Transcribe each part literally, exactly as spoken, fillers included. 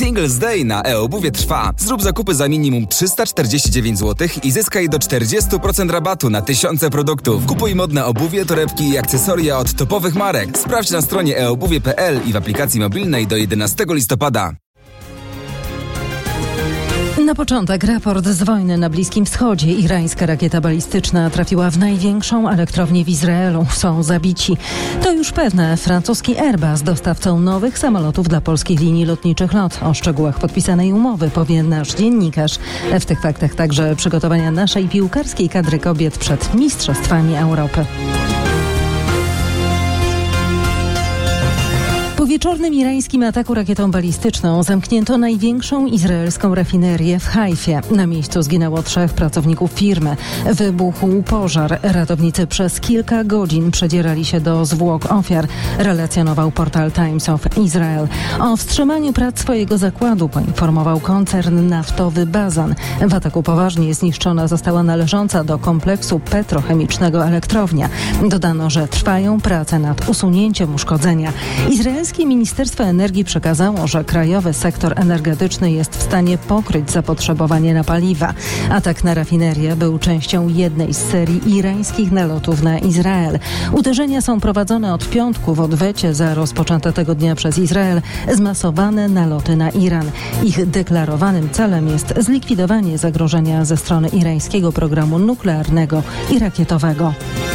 Singles Day na e-obuwie trwa. Zrób zakupy za minimum trzysta czterdzieści dziewięć złotych i zyskaj do czterdzieści procent rabatu na tysiące produktów. Kupuj modne obuwie, torebki i akcesoria od topowych marek. Sprawdź na stronie e obuwie kropka p l i w aplikacji mobilnej do jedenastego listopada. Na początek raport z wojny na Bliskim Wschodzie. Irańska rakieta balistyczna trafiła w największą elektrownię w Izraelu. Są zabici. To już pewne. Francuski Airbus, dostawcą nowych samolotów dla polskich linii lotniczych LOT. O szczegółach podpisanej umowy powie nasz dziennikarz. W tych faktach także przygotowania naszej piłkarskiej kadry kobiet przed Mistrzostwami Europy. Po wieczornym irańskim ataku rakietą balistyczną zamknięto największą izraelską rafinerię w Hajfie. Na miejscu zginęło trzech pracowników firmy. Wybuchł pożar. Ratownicy przez kilka godzin przedzierali się do zwłok ofiar, relacjonował portal Times of Israel. O wstrzymaniu prac swojego zakładu poinformował koncern naftowy Bazan. W ataku poważnie zniszczona została należąca do kompleksu petrochemicznego elektrownia. Dodano, że trwają prace nad usunięciem uszkodzenia. Izraelskie Ministerstwo Energii przekazało, że krajowy sektor energetyczny jest w stanie pokryć zapotrzebowanie na paliwa. Atak na rafinerię był częścią jednej z serii irańskich nalotów na Izrael. Uderzenia są prowadzone od piątku w odwecie za rozpoczęte tego dnia przez Izrael zmasowane naloty na Iran. Ich deklarowanym celem jest zlikwidowanie zagrożenia ze strony irańskiego programu nuklearnego i rakietowego.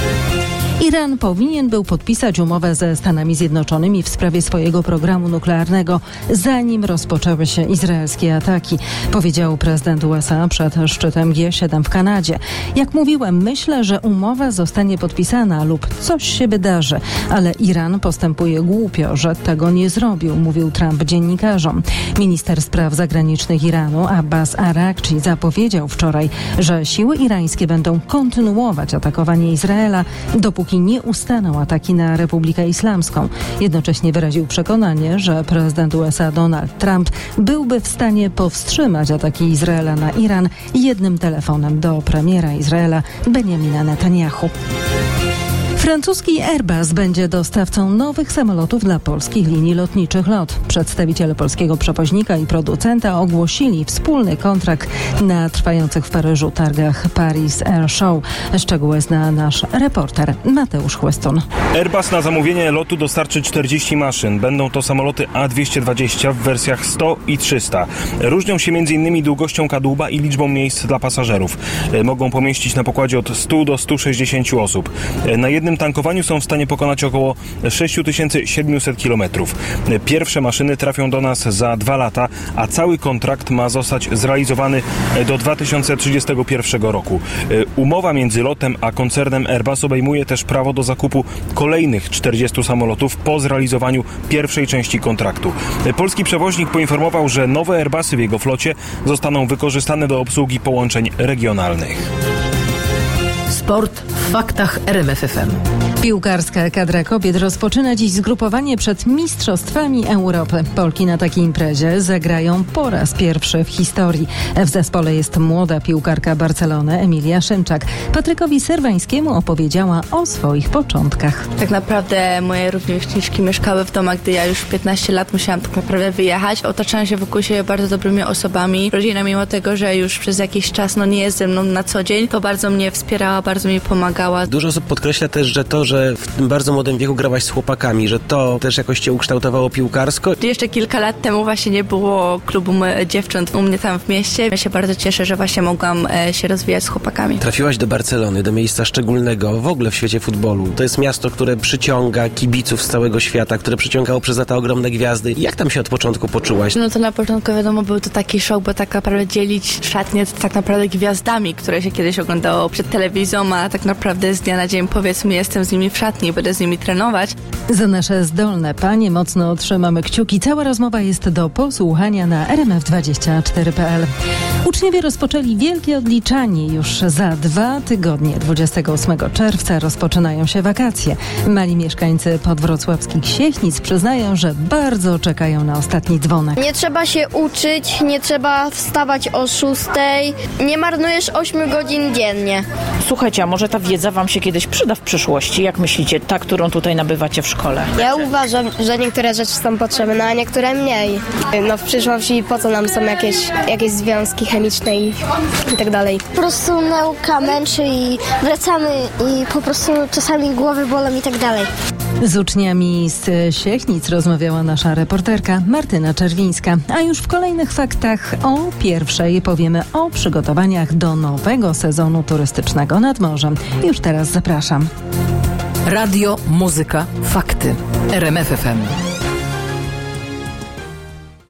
Iran powinien był podpisać umowę ze Stanami Zjednoczonymi w sprawie swojego programu nuklearnego, zanim rozpoczęły się izraelskie ataki, powiedział prezydent U S A przed szczytem G siedem w Kanadzie. Jak mówiłem, myślę, że umowa zostanie podpisana lub coś się wydarzy, ale Iran postępuje głupio, że tego nie zrobił, mówił Trump dziennikarzom. Minister spraw zagranicznych Iranu Abbas Araghchi zapowiedział wczoraj, że siły irańskie będą kontynuować atakowanie Izraela, dopóki nie ustaną ataki na Republikę Islamską. Jednocześnie wyraził przekonanie, że prezydent U S A Donald Trump byłby w stanie powstrzymać ataki Izraela na Iran jednym telefonem do premiera Izraela Benjamina Netanyahu. Francuski Airbus będzie dostawcą nowych samolotów dla polskich linii lotniczych LOT. Przedstawiciele polskiego przewoźnika i producenta ogłosili wspólny kontrakt na trwających w Paryżu targach Paris Air Show. Szczegóły zna nasz reporter Mateusz Chłystun. Airbus na zamówienie lotu dostarczy czterdzieści maszyn. Będą to samoloty A dwieście dwadzieścia w wersjach sto i trzysta. Różnią się między innymi długością kadłuba i liczbą miejsc dla pasażerów. Mogą pomieścić na pokładzie od stu do stu sześćdziesięciu osób. Na jednym tankowaniu są w stanie pokonać około sześć tysięcy siedemset kilometrów. Pierwsze maszyny trafią do nas za dwa lata, a cały kontrakt ma zostać zrealizowany do dwa tysiące trzydziestego pierwszego roku. Umowa między lotem a koncernem Airbus obejmuje też prawo do zakupu kolejnych czterdziestu samolotów po zrealizowaniu pierwszej części kontraktu. Polski przewoźnik poinformował, że nowe Airbusy w jego flocie zostaną wykorzystane do obsługi połączeń regionalnych. Sport w faktach R M F F M. Piłkarska kadra kobiet rozpoczyna dziś zgrupowanie przed Mistrzostwami Europy. Polki na takiej imprezie zagrają po raz pierwszy w historii. W zespole jest młoda piłkarka Barcelony Emilia Szymczak. Patrykowi Serwańskiemu opowiedziała o swoich początkach. Tak naprawdę moje rówieśniczki mieszkały w domach, gdy ja już piętnaście lat musiałam tak naprawdę wyjechać. Otaczałam się wokół siebie bardzo dobrymi osobami. Rodzina, mimo tego, że już przez jakiś czas no, nie jest ze mną na co dzień, to bardzo mnie wspierała, bardzo mi pomagała. Dużo osób podkreśla też, że to, że w tym bardzo młodym wieku grałaś z chłopakami, że to też jakoś cię ukształtowało piłkarsko. Jeszcze kilka lat temu właśnie nie było klubu dziewcząt u mnie tam w mieście. Ja się bardzo cieszę, że właśnie mogłam się rozwijać z chłopakami. Trafiłaś do Barcelony, do miejsca szczególnego w ogóle w świecie futbolu. To jest miasto, które przyciąga kibiców z całego świata, które przyciągało przez lata ogromne gwiazdy. Jak tam się od początku poczułaś? No to na początku wiadomo był to taki szok, bo tak naprawdę dzielić szatnię tak naprawdę gwiazdami, które się kiedyś oglądało przed telewizją, a tak naprawdę z dnia na dzień powiedzmy jestem z nimi w szatni i będę z nimi trenować. Za nasze zdolne panie mocno trzymamy kciuki. Cała rozmowa jest do posłuchania na r m f dwadzieścia cztery kropka p l. Uczniowie rozpoczęli wielkie odliczanie. Już za dwa tygodnie, dwudziestego ósmego czerwca, rozpoczynają się wakacje. Mali mieszkańcy podwrocławskich Siechnic przyznają, że bardzo czekają na ostatni dzwonek. Nie trzeba się uczyć, nie trzeba wstawać o szóstej. Nie marnujesz ośmiu godzin dziennie. Słuchajcie, a może ta wiedza wam się kiedyś przyda w przyszłości? Jak myślicie, ta, którą tutaj nabywacie w szkole? Ja uważam, że niektóre rzeczy są potrzebne, a niektóre mniej. No w przyszłości po co nam są jakieś, jakieś związki chemiczne i, i tak dalej. Po prostu nauka męczy i wracamy i po prostu czasami głowy bolą i tak dalej. Z uczniami z Siechnic rozmawiała nasza reporterka Martyna Czerwińska. A już w kolejnych faktach o pierwszej powiemy o przygotowaniach do nowego sezonu turystycznego nad morzem. Już teraz zapraszam. Radio, muzyka, fakty. R M F F M.